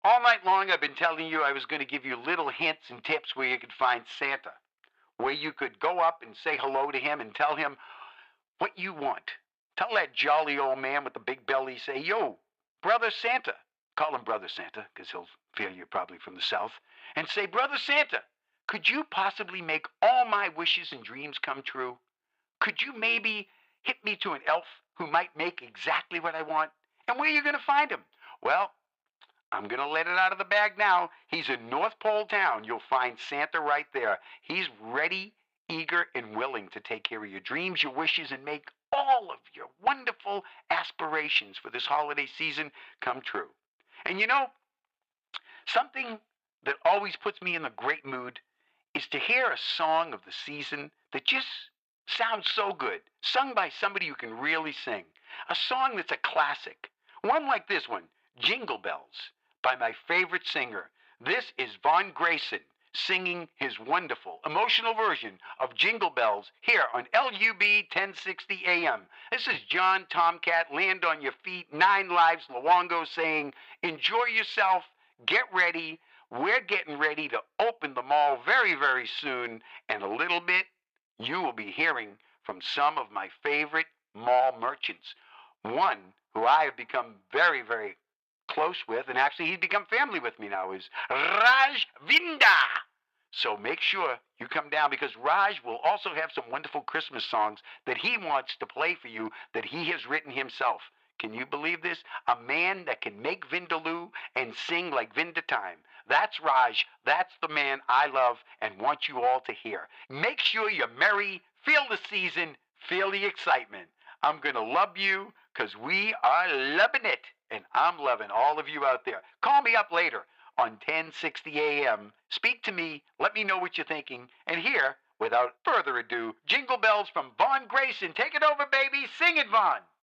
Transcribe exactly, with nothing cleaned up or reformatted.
All night long, I've been telling you I was going to give you little hints and tips where you could find Santa, where you could go up and say hello to him and tell him what you want. Tell that jolly old man with the big belly, say, yo, Brother Santa. Call him Brother Santa, because he'll feel you're probably from the South. And say, Brother Santa, could you possibly make all my wishes and dreams come true? Could you maybe hit me to an elf who might make exactly what I want? And where are you going to find him? Well, I'm going to let it out of the bag now. He's in North Pole Town. You'll find Santa right there. He's ready, eager, and willing to take care of your dreams, your wishes, and make all of your wonderful aspirations for this holiday season come true. And you know, something that always puts me in a great mood is to hear a song of the season that just sounds so good, sung by somebody who can really sing. A song that's a classic. One like this one, Jingle Bells, by my favorite singer. This is Vaughn Grayson singing his wonderful, emotional version of Jingle Bells here on L U B ten sixty A M. This is John Tomcat, Land on Your Feet, Nine Lives Luongo saying, enjoy yourself, get ready. We're getting ready to open the mall very, very soon, and a little bit you will be hearing from some of my favorite mall merchants. One who I have become very, very close with, and actually he's become family with me now, is Raj Vinda. So make sure you come down, because Raj will also have some wonderful Christmas songs that he wants to play for you that he has written himself. Can you believe this? A man that can make Vindaloo and sing like Vinda Time. That's Raj. That's the man I love and want you all to hear. Make sure you're merry, feel the season, feel the excitement. I'm going to love you because we are loving it. And I'm loving all of you out there. Call me up later on ten sixty A M. Speak to me. Let me know what you're thinking. And here, without further ado, Jingle Bells from Vaughn Grayson. Take it over, baby. Sing it, Vaughn.